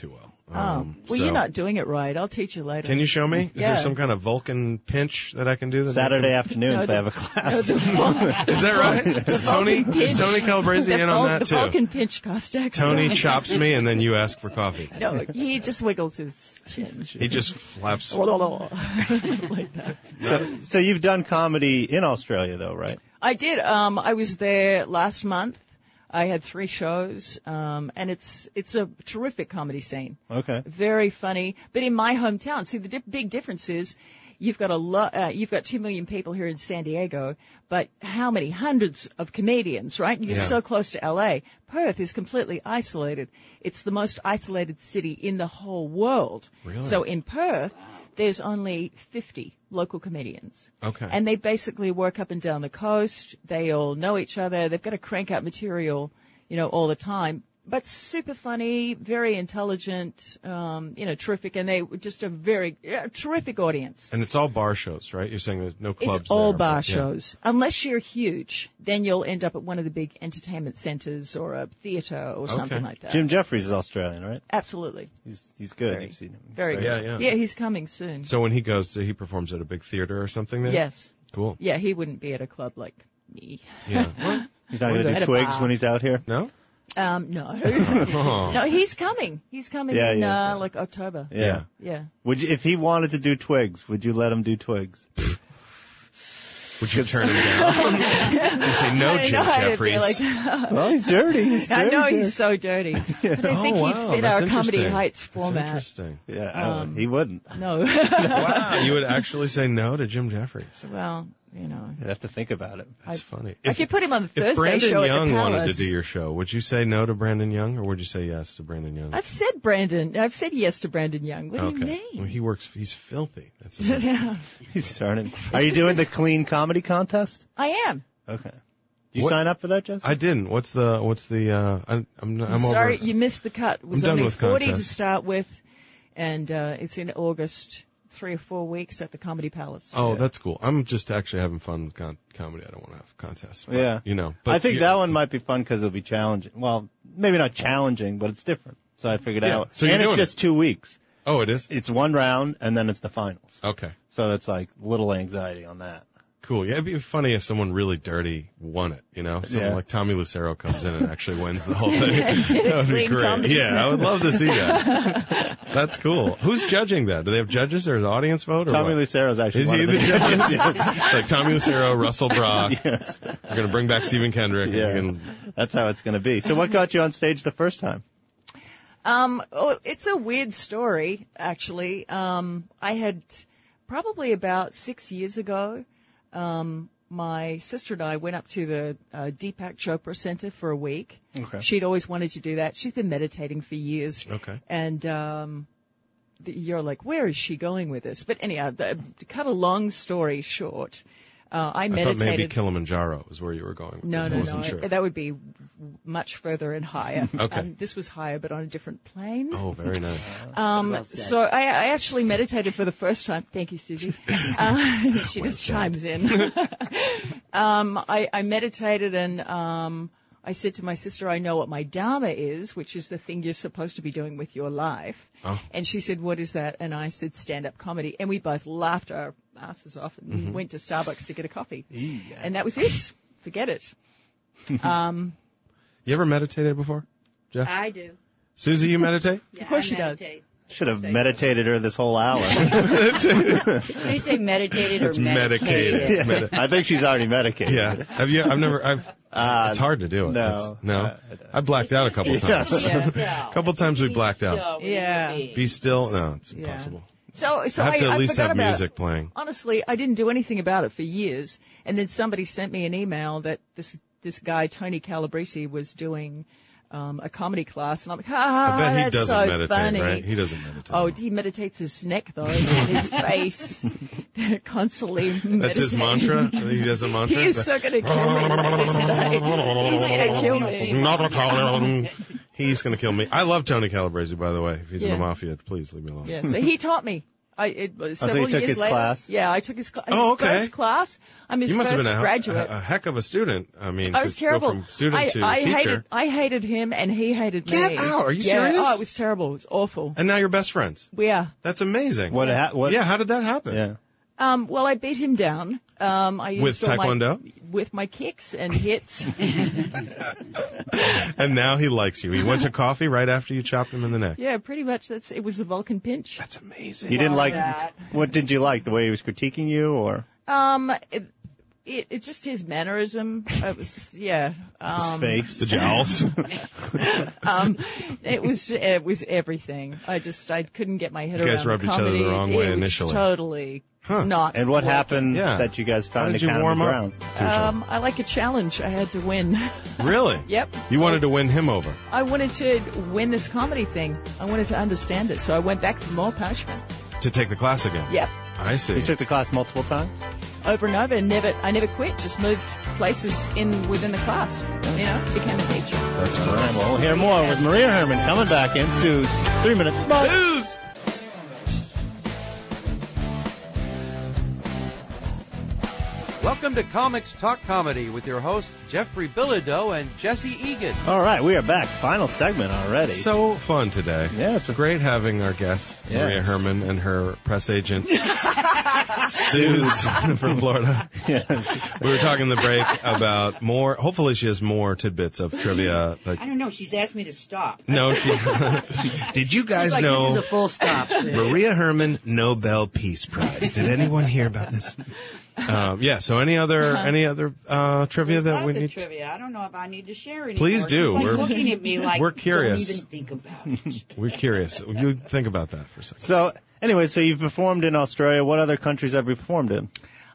Oh, Um, well, so- you're not doing it right. I'll teach you later. Can you show me? Is Yeah. there some kind of Vulcan pinch that I can do? That Saturday makes afternoons No, they the- have a No, class. the Vulcan, him- Is that right? Is Tony, Vulcan is Tony pinch. Calabrese the in Vul- on that the too? Vulcan pinch cost extra. Tony chops me and then you ask for coffee. No, he just wiggles his chin. He just flaps. like that. so, so you've done comedy in Australia though, right? I did. Um, I was there last month. I had three shows, um, and it's it's a terrific comedy scene. Okay. Very funny. But in my hometown, see, the di- big difference is you've got a lo- uh, you've got two million people here in San Diego, but how many hundreds of comedians, right? You're Yeah. so close to L A. Perth is completely isolated. It's the most isolated city in the whole world. Really? So in Perth, there's only fifty local comedians. Okay. And they basically work up and down the coast. They all know each other. They've got to crank out material, you know, all the time. But super funny, very intelligent, um, you know, terrific. And they were just a very uh, terrific audience. And it's all bar shows, right? You're saying there's no clubs It's all there, bar but- yeah. shows. Unless you're huge, then you'll end up at one of the big entertainment centers or a theater or something Okay. like that. Jim Jeffries is Australian, right? Absolutely. He's he's good. Very- You've seen him. He's Very great. good. Yeah, yeah. Yeah, he's coming soon. So when he goes, he performs at a big theater or something there? Yes. Cool. Yeah, he wouldn't be at a club like me. Yeah. What? He's not going to At do a twigs bar. when he's out here. No? Um, no. Oh. No, he's coming. He's coming Yeah, in, he is, uh, yeah. like October. Yeah. Yeah. Would you, if he wanted to do twigs, would you let him do twigs? Would you turn him down? You say no, I don't Jim know how to Jeffries. be like, Well, he's dirty. He's I know dirty. he's so dirty. But I think oh, he'd wow, fit that's our Comedy interesting. Heights That's format. interesting. Yeah, Um, he wouldn't. No. Wow, you would actually say no to Jim Jeffries. Well, you know. You'd have to think about it. That's funny. I could put him on the If Thursday Brandon show Young at the wanted Palace. to do your show, would you say no to Brandon Young or would you say yes to Brandon Young? I've said Brandon. I've said yes to Brandon Young. What do okay. you Well, mean? he works. He's filthy. That's the thing. Yeah. He's starting. Are you doing the clean comedy contest? I am. Okay. Did you What- sign up for that, Jessica? I didn't. What's the? What's the? Uh, I, I'm. I'm Sorry, over. you missed the cut. It was I'm done only with forty contest. to start with, and uh, it's in August, three or four weeks at the Comedy Palace. Oh, that's cool. I'm just actually having fun with con- comedy. I don't want to have contests. But, Yeah. You know. But I think you- that one might be fun because it'll be challenging. Well, maybe not challenging, but it's different. So I figured Yeah. out. So you're and it's doing just two weeks. Oh, it is. It's one round, and then it's the finals. Okay. So that's like little anxiety on that. Cool. Yeah, it'd be funny if someone really dirty won it, you know? Someone Yeah. like Tommy Lucero comes in and actually wins the whole thing. Did a That would be clean great. comedy Yeah, I would love to see that. That's cool. Who's judging that? Do they have judges or an audience vote? Or Tommy what? Lucero's actually Is one he of the the judge? judges. Yes. It's like Tommy Lucero, Russell Brock. Yes. We're going to bring back Stephen Kendrick. and Yeah. we can- That's how it's going to be. So what got you on stage the first time? Um, oh, it's a weird story, actually. Um, I had probably about six years ago, um, my sister and I went up to the uh, Deepak Chopra Center for a week. Okay. She'd always wanted to do that. She's been meditating for years. Okay. And um, the, you're like, where is she going with this? But anyhow, the, to cut a long story short, uh, I I thought meditated. maybe Kilimanjaro was where you were going. With No, this. no, I wasn't no. sure. That would be much further and higher. Okay. Um, this was higher, but on a different plane. Oh, very nice. Um, so I, I actually meditated for the first time. Thank you, Susie. Uh, she just chimes in. um, I, I meditated and um, I said to my sister, I know what my dharma is, which is the thing you're supposed to be doing with your life. Oh. And she said, what is that? And I said, stand-up comedy. And we both laughed our asses off and Mm-hmm. went to Starbucks to get a coffee. And that was it. Forget it. Um, You ever meditated before, Jeff? I do. Susie, you meditate? Yeah, Of course I she does. meditate. Should have meditated her this whole hour. Did you say meditated or It's medicated? medicated. Medi- I think she's already medicated. Yeah. Have you? I've never. I've. Uh, it's hard to do it. no. It's- no. Uh, I blacked out a couple times. Yeah. A couple times we blacked out. Still, Yeah. be. Be still. No, it's Yeah. impossible. So, so I have to I, at least I forgot have about music playing. Honestly, I didn't do anything about it for years, and then somebody sent me an email that this this guy Tony Calabrese was doing um, a comedy class, and I'm like, ah, I bet he that's doesn't so meditate, funny. right? He doesn't meditate. Oh, he meditates his neck though, and his face, constantly. That's his meditating. mantra. I think he has a mantra. He is so gonna kill me today. He's gonna kill me. Not a problem. He's gonna kill me. I love Tony Calabrese, by the way. If he's in Yeah. the mafia, please leave me alone. Yeah, so he taught me. I, it was Oh, so several you took years his later. class? Yeah, I took his, cl- his Oh, okay. first class. I'm his You must first have been a, graduate. a, a heck of a student. I mean, I was to terrible. go from student I, to I teacher. hated, I hated him and he hated me. Get out. Are you yeah. serious? Oh, it was terrible. It was awful. And now you're best friends. Yeah. That's amazing. What? Ha- what? Yeah, how did that happen? Yeah. Um, well, I beat him down. Um, I used With all my- Taekwondo? with my kicks and hits. And now he likes you. He went to coffee right after you chopped him in the neck. Yeah, pretty much. That's it. Was the Vulcan pinch. That's amazing. You didn't like. that. What did you like? The way he was critiquing you, or Um, it, it, it just his mannerism. It was yeah. his Um, face? The jowls. um, it was it was everything. I just I couldn't get my head You around. guys rubbed each comedy. other the wrong way it was initially. Totally Huh. not. And what working. happened Yeah. that you guys How found did the you common warm up? ground? Um, I like a challenge. I had to win. Really? Yep. You So wanted to win him over. I wanted to win this comedy thing. I wanted to understand it, so I went back for more punishment. To take the class again. Yep. I see. You took the class multiple times. Over and over, and never. I never quit. Just moved places in within the class. You know, became a teacher. That's All great. right, well, we'll hear more with Maria Herman coming back in Sue's Three Minutes. Bye. News! Welcome to Comics Talk Comedy with your hosts Jeffrey Bilodeau and Jesse Egan. All right, we are back. Final segment already. So fun today. Yeah, It's great having our guest, Yes. Maria Herman, and her press agent, Suze from Florida. yes. We were talking in the break about more, hopefully she has more tidbits of trivia. Like, I don't know. She's asked me to stop. no, she, did you guys She's like, know this is a full stop. Maria Herman Nobel Peace Prize? Did anyone hear about this? Um, yeah, so any other, any other, uh, trivia There's that lots we of need? trivia. I don't know if I need to share anymore. Please do. She's like We're- looking at me like, we're curious. don't even think about it. We're curious. You think about that for a second. So, anyway, so you've performed in Australia. What other countries have you performed in?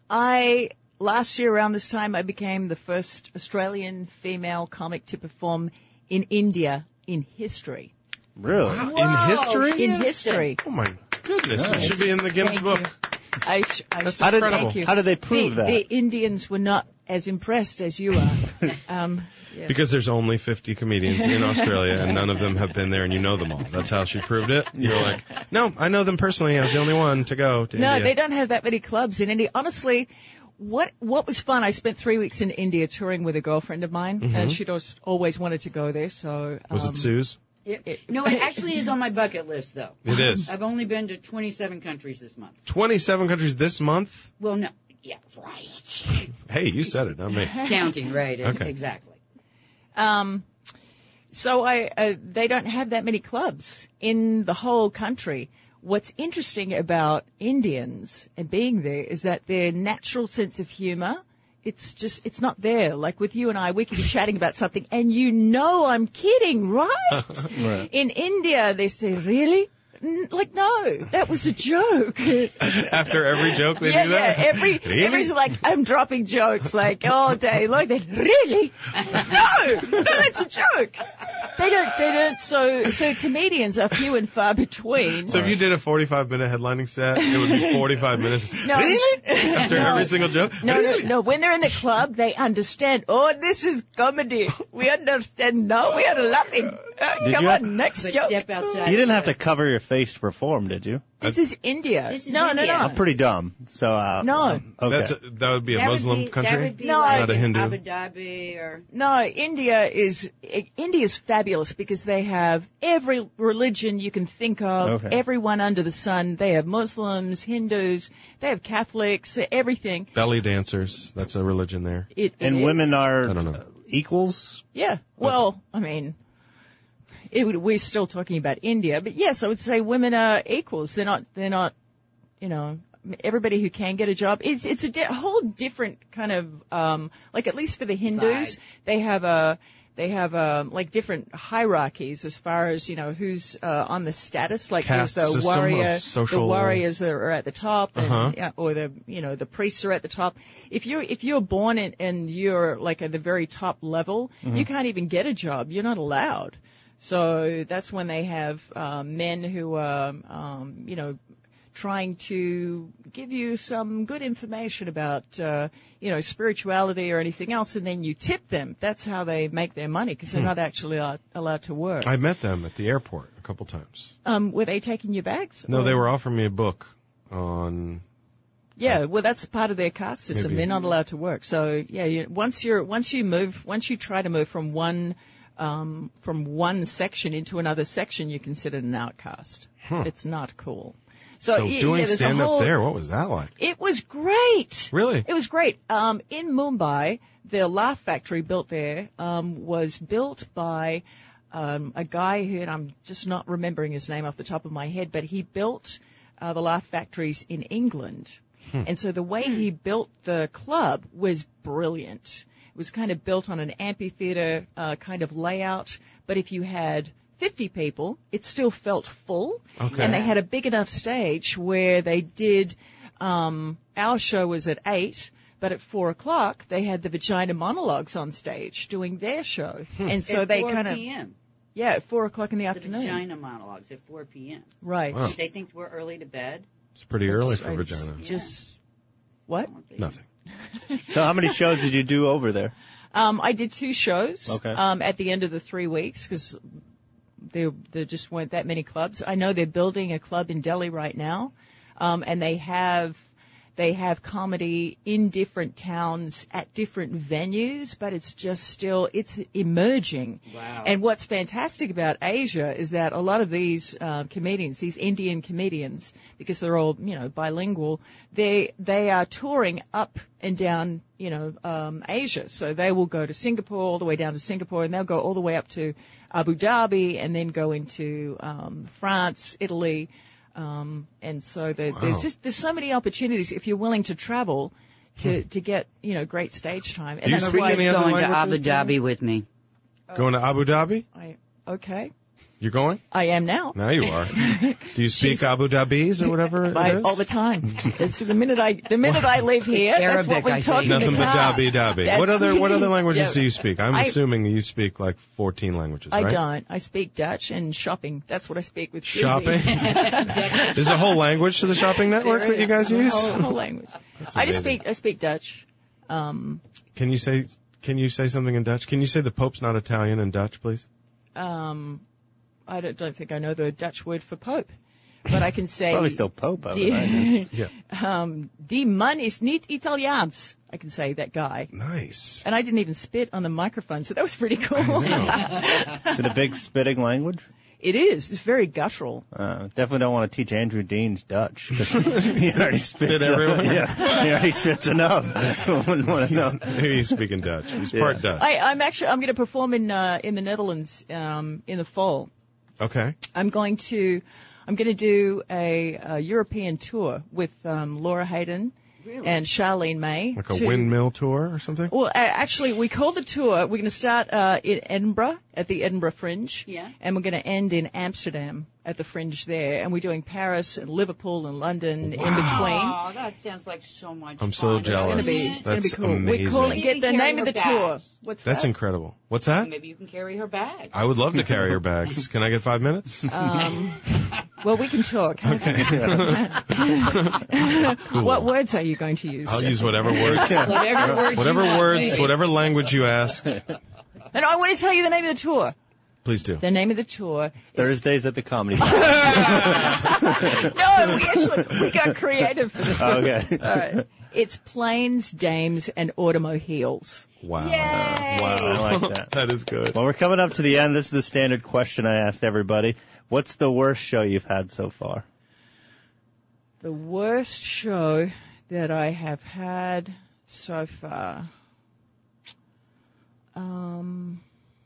I last year around this time I became the first Australian female comic to perform in India in history. Really? In history? In history. Oh my goodness. It Nice. should be in the Guinness Thank Book. you. I, sh- I That's sh- How did, incredible. Thank you. how did they prove the, that? The Indians were not as impressed as you are. Um, yes. Because there's only fifty comedians in Australia and none of them have been there and you know them all. That's how she proved it. You're like, no, I know them personally. I was the only one to go to No, India. they don't have that many clubs in India. Honestly, what what was fun? I spent three weeks in India touring with a girlfriend of mine, and she'd always, always wanted to go there. So um, Was it Sue's? It, It- no, it actually is on my bucket list, though. It is. I've only been to twenty-seven countries this month. twenty-seven countries this month? Well, no. Yeah, right. Hey, you said it, not me. Counting, right. Okay. Exactly. Um, so I, uh, they don't have that many clubs in the whole country. What's interesting about Indians and being there is that their natural sense of humor, it's just, it's not there. Like with you and I, we could be chatting about something and you know I'm kidding, right? Right. In India, they say, really? N- Like, no, that was a joke. After every joke they yeah, do yeah, that? every, Really? every's like, I'm dropping jokes like all day. Like that, really? No, no, that's a joke. They don't, they don't, so, so comedians are few and far between. So if you did a forty-five minute headlining set, it would be forty-five minutes. No. Really? After No. every single joke? No, Really? no, no. When they're in the club, they understand. Oh, this is comedy. We understand now. We are laughing. Uh, Did come you on, have- next But joke. step outside. You didn't have to cover your face to perform, did you? This is India. This is no, India. no, no. I'm pretty dumb. So, uh, No. um, okay. That's a, that would be a That would Muslim be- country? That would be No, like Not a in Hindu. Abu Dhabi or No, India is India is fabulous because they have every religion you can think of, Okay. everyone under the sun. They have Muslims, Hindus, they have Catholics, everything. Belly dancers. That's a religion there. It, it and is. women are I don't know. uh, equals? Yeah. Well, I mean, it would, we're still talking about India, but yes, I would say women are equals. They're not. They're not. You know, everybody who can get a job. It's it's a di- whole different kind of um like at least for the Hindus, Vibe. they have a. They have um, like different hierarchies as far as you know who's uh, on the status. Like Caste there's the system of warrior, social- the warriors are, are at the top, and, Uh-huh. yeah, or the you know the priests are at the top. If you're if you're born in, and you're like at the very top level, you can't even get a job. You're not allowed. So that's when they have um, men who are um, you know trying to give you some good information about, uh, you know, spirituality or anything else, and then you tip them. That's how they make their money because they're not actually allowed, allowed to work. I met them at the airport a couple times. Um, were they taking your bags? No, or- they were offering me a book. on. Yeah, well, that's part of their caste system. Maybe. They're not allowed to work. So yeah, you, once you're once you move once you try to move from one um, from one section into another section, you're considered an outcast. Huh. It's not cool. So, So yeah, doing yeah, there's a stand whole, up there, what was that like? It was great. Really? It was great. Um, in Mumbai, the Laugh Factory built there um, was built by um, a guy who, and I'm just not remembering his name off the top of my head, but he built uh, the Laugh Factories in England. Hmm. And so the way he built the club was brilliant. It was kind of built on an amphitheater uh, kind of layout, but if you had fifty people, it still felt full. Okay. And they had a big enough stage where they did, um, our show was at eight, but at four o'clock they had the Vagina Monologues on stage doing their show. Hmm. And so at they four kind of, p.m. yeah, at four o'clock in the The afternoon. Vagina Monologues at four p.m. Right. Wow. They think we're early to bed. It's pretty early It's- for it's vagina. Just, what? Nothing. So how many shows did you do over there? Um, I did two shows Okay. um, at the end of the three weeks because there, there just weren't that many clubs. I know they're building a club in Delhi right now, um, and they have they have comedy in different towns at different venues, but it's just still it's emerging. Wow. And what's fantastic about Asia is that a lot of these uh, comedians, these Indian comedians, because they're all you know bilingual, they they are touring up and down you know um, Asia. So they will go to Singapore all the way down to Singapore, and they'll go all the way up to Abu Dhabi, and then go into um, France, Italy, um, and so there, Wow. there's just there's so many opportunities if you're willing to travel to to get you know great stage time. And Do you that's speak why any other going to Abu languages, Jamie? Dhabi with me. Going to Abu Dhabi? I, okay, You're going? I am now. Now you are. Do you speak She's- Abu Dhabi's or whatever it I, is? all the time. It's the minute I the minute I leave here, It's that's what Arabic, we I talk think. in the Nothing but car. Dhabi Dhabi. That's- What other what other languages Yeah. do you speak? I'm I- assuming you speak like fourteen languages, I right? don't. I speak Dutch and shopping. That's what I speak with Susie. Shopping? There's a whole language to the shopping network There that you is. guys A use? whole, whole language. I just amazing. speak I speak Dutch. Um, Can you say can you say something in Dutch? Can you say the Pope's not Italian in Dutch, please? um, I don't, don't think I know the Dutch word for Pope, but I can say Probably still Pope, I would die, imagine. Yeah. um, die man is niet Italiaans. I can say that guy. Nice. And I didn't even spit on the microphone, so that was pretty cool. Is it a big spitting language? It is. It's very guttural. Uh, definitely don't want to teach Andrew Dean's Dutch. 'Cause he already spits Spit everywhere? Yeah, he already spits enough. Wouldn't want to know. He's speaking Dutch. He's Yeah. part Dutch. I, I'm actually I'm going to perform in uh, in the Netherlands um, in the fall. Okay. I'm going to I'm going to do a, a European tour with um, Laura Hayden Really? and Charlene May. Like a to- windmill tour or something? Well, a- actually, we call the tour. We're going to start uh, in Edinburgh at the Edinburgh Fringe, Yeah. and we're going to end in Amsterdam at the Fringe there, and we're doing Paris and Liverpool and London in between. Oh, that sounds like so much I'm fun. so It's jealous. It's going to be gonna it's going to be That's cool. amazing. We're calling Maybe get you the can name carry of the her tour. bags. What's That's that? incredible. What's that? Maybe you can carry her bag. I would love to carry your bags. Can I get five minutes? Um, well, we can talk. What words are you going to use? I'll use whatever words. Whatever words Whatever you want, words, baby. whatever language you ask. And I want to tell you the name of the tour. Please do. The name of the tour is Thursdays at the Comedy Bar. No, we actually we got creative for this one. Okay. All right. It's Planes, Dames, and Automobiles. Wow. Wow, I like that. That is good. Well, we're coming up to the end. This is the standard question I asked everybody. What's the worst show you've had so far? The worst show that I have had so far. Um.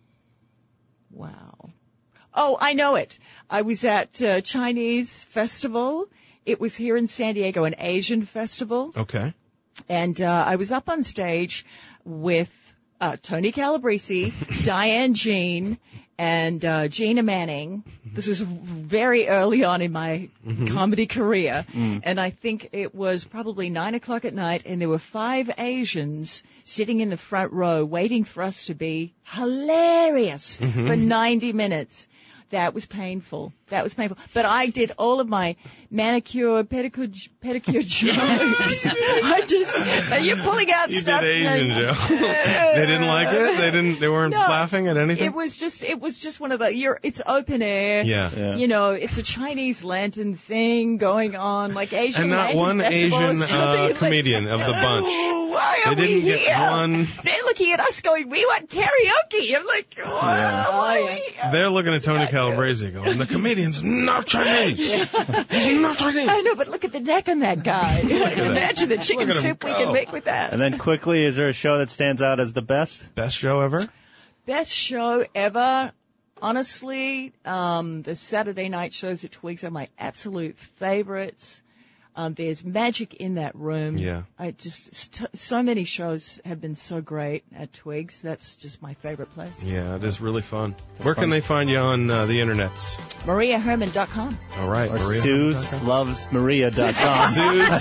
Wow. Oh, I know it. I was at uh, Chinese festival. It was here in San Diego, an Asian festival. Okay. And uh, I was up on stage with uh, Tony Calabrese, Diane Jean, and uh, Gina Manning. This is very early on in my comedy career. And I think it was probably nine o'clock at night, and there were five Asians sitting in the front row waiting for us to be hilarious for ninety minutes. That was painful. That was painful. But I did all of my manicure, pedicure, pedicure jokes. I just, are you pulling out You stuff? did Asian that- Joe. They didn't like it? They didn't, they weren't No, laughing at anything? It was just, it was just one of the, you're, it's open air. Yeah. Yeah. You know, it's a Chinese lantern thing going on, like Asian And not lantern one festival or Asian something. uh, Like, comedian of the bunch. oh, why are They didn't we get here? one. They're looking at us going, we want karaoke. I'm like, wow, why are we here? They're looking at Tony not good. Calabrese going, the comedian's not Chinese. He's not Chinese. I know, but look at the neck on that guy. Imagine the chicken Look at him soup we go. can make with that. And then quickly, is there a show that stands out as the best? Best show ever? Best show ever. Honestly, um, the Saturday night shows at Twigs are my absolute favorites. Um, there's magic in that room. Yeah. I just, st- so many shows have been so great at Twigs. That's just my favorite place. Yeah, it is really fun. Where can they find you on uh, the internets? Maria Herman dot com. All right, Or Maria. Suze Loves Maria dot com.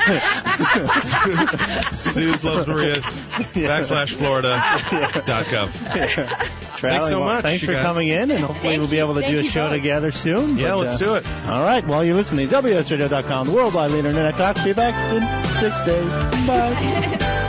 Suze loves Maria. Backslash Florida. Dot gov. Traveling. so Well, much, Thanks you for guys. coming in, and hopefully Thank we'll be you. able to Thank do a you show both. together soon. Yeah, But, let's uh, do it. All right. While you're listening, W S radio dot com, the worldwide leader in Internet Talk. Be back in six days. Bye.